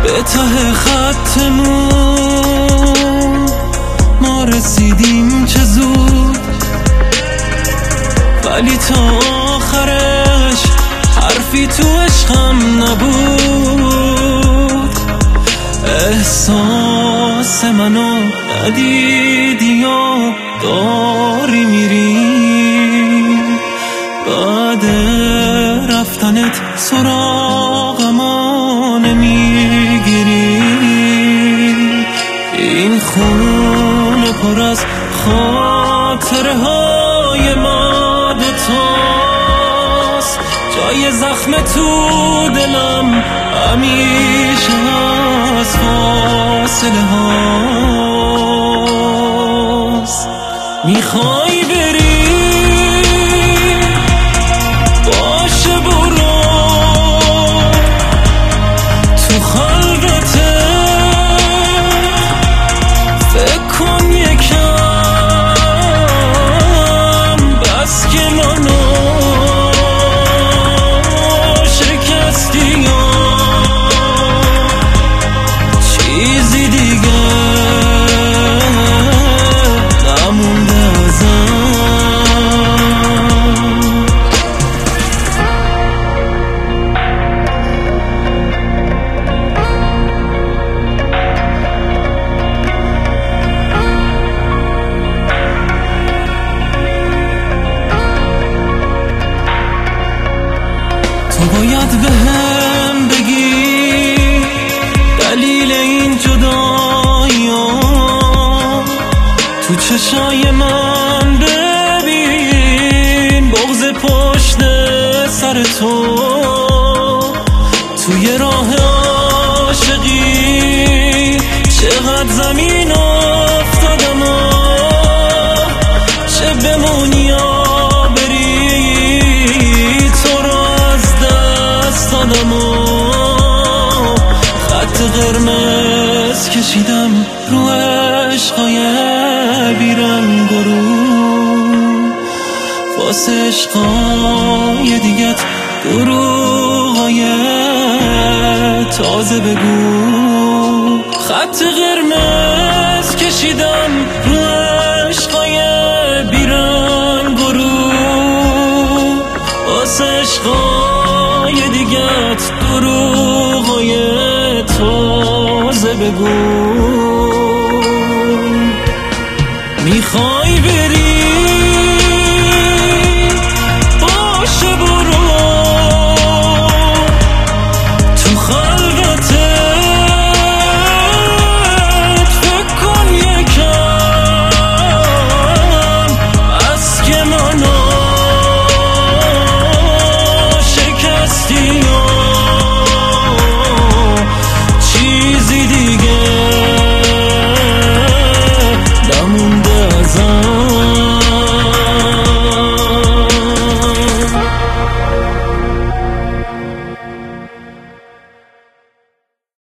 به ته خطمون ما رسیدیم چه زود، ولی تا آخرش حرفی تو عشقم نبود. احساس منو ندیدی یا داری میری، بعد رفتنت سراغما نمیگیری. این خونه پر از خاطره های ما دوتاست، جای زخم تو دلم همیشه از فاصله هاست. میخوای بری باشه برو، تو خلوته فکر کن یکم، بس که منو شکستی یا چیزی دیگه نمونده ازم. تو باید بهم بگی دلیل این جدایی ها، تو چشای من ببین بغض پشت سر تو. توی راه عاشقی چقدر زمین افتادم و چه بمونی یا بری، تو رو از دست دادم و خط قرمز کشیدم رو عشقای بیرنگ و رو، واسه عشقای دیگت دروغای تازه بگو. خط قرمز کشیدم رو عشقای بیرنگ و رو، واسه عشقای دیگت دروغای تازه بگو. میخوای